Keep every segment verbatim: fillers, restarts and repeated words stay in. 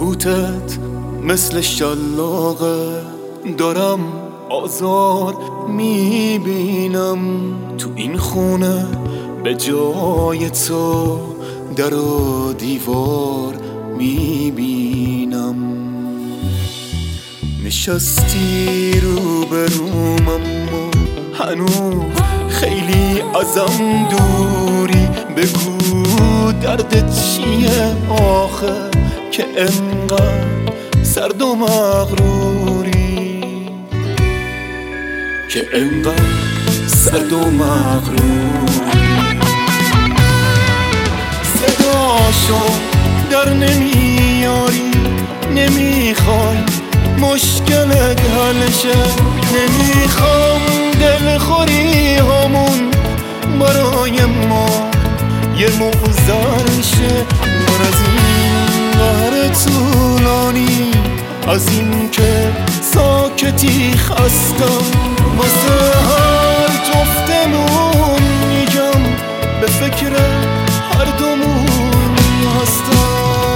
سکوتت مثل شلاقه، دارم آزار میبینم تو این خونه، به جای تو در و دیوار میبینم. نشستی رو بروم اما هنوز خیلی ازم دوری، بگو دردت چیه آخه که انقدر سرد و مغروری، که انقدر سرد و مغروری. صداشو در نمیاری، نمیخوای مشکلت حل شه، نمیخوام دلخوری همون برای ما یه موزر شه. من از این قهر طولانی، از این که ساکتی خستم، واسه هر جفتمون میگم به فکر هر دومون هستم.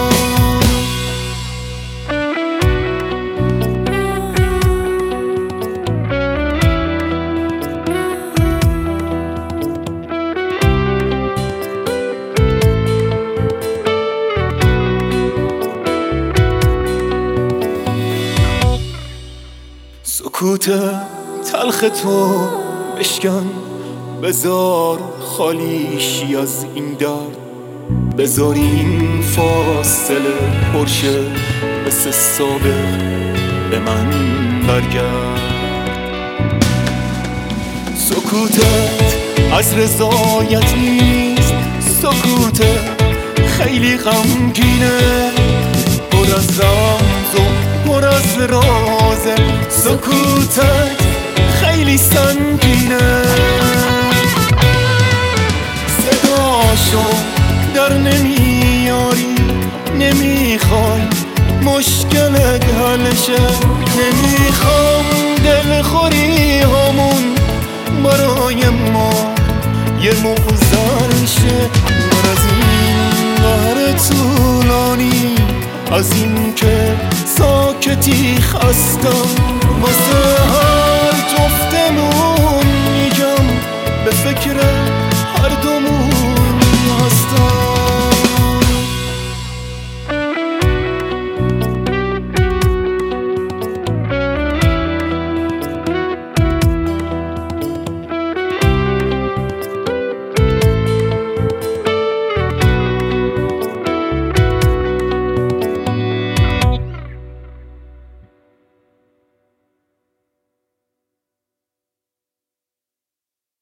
سکوت تلخ تو بشکن، بذار خالیشی از این درد، بذار این فاصله پرشه مثل سابق به من برگرد. سکوتت از رضایت نیست، سکوتت خیلی غمگینه، پر از رمز و پر از رازه، سکوتت خیلی سنگینه. صداشو در نمیاری، نمیخوای مشکلت حل شه، نمیخوام دلخوری همون برای ما یه موزر شه. من از این قهر طولانی، از این که ساکتی خستم، واسه